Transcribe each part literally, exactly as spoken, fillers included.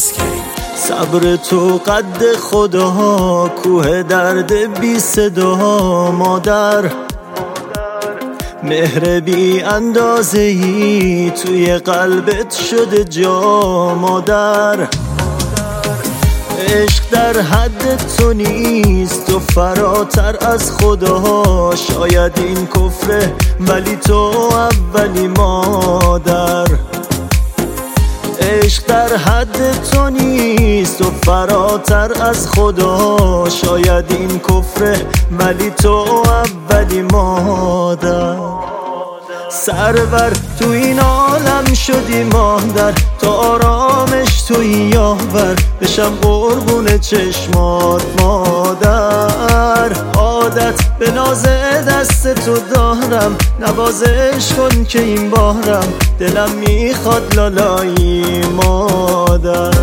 عسکری. صبر تو قد خدا، کوه درد بی صدا. مادر مهر بی اندازه ای توی قلبت شده جا. مادر عشق در حد تو نیست، تو فراتر از خدا. شاید این کفره ولی تو اولی مادر. عشق در حد تو نیست، تو فراتر از خدا. شاید این کفره ولی تو اولی مادر. سرور تو این عالم شدی مادر، تا آرامش توی یاور بشم قربون چشمات مادر. عادت به ناز دست تو دارم، نوازش کن که این بارم دلم میخواد لالایی مادر.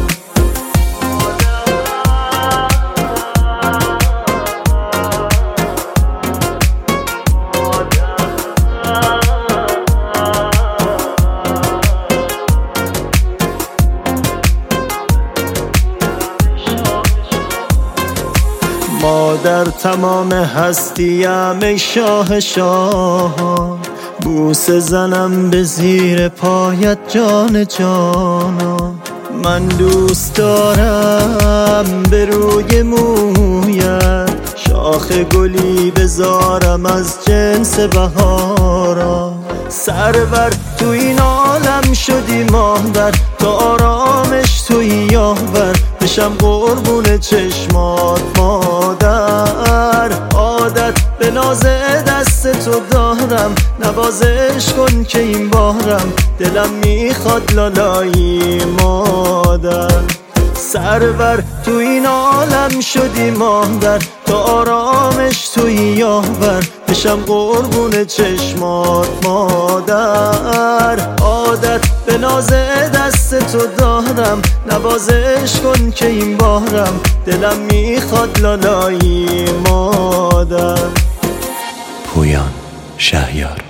مادر تمام هستیم ای شاه شاهان، بوسه زنم به زیر پایت جان جانان. من دوست دارم به روی مویت شاخ گلی بذارم از جنس بهارا. سرور تو این عالم شدی مادر، تا آرامش توی یاور بشم قربون چشمات مادر. عادت به ناز دست تو دارم، نوازش کن که این بارم دلم میخواد لالایی مادر. سرور تو این عالم شدی مادر، تا آرامش توی یاور بشم قربون چشمات مادر. عادت به ناز دست تو دارم، نوازش کن که این بارم دلم میخواد لالایی مادر. پویان شهیار.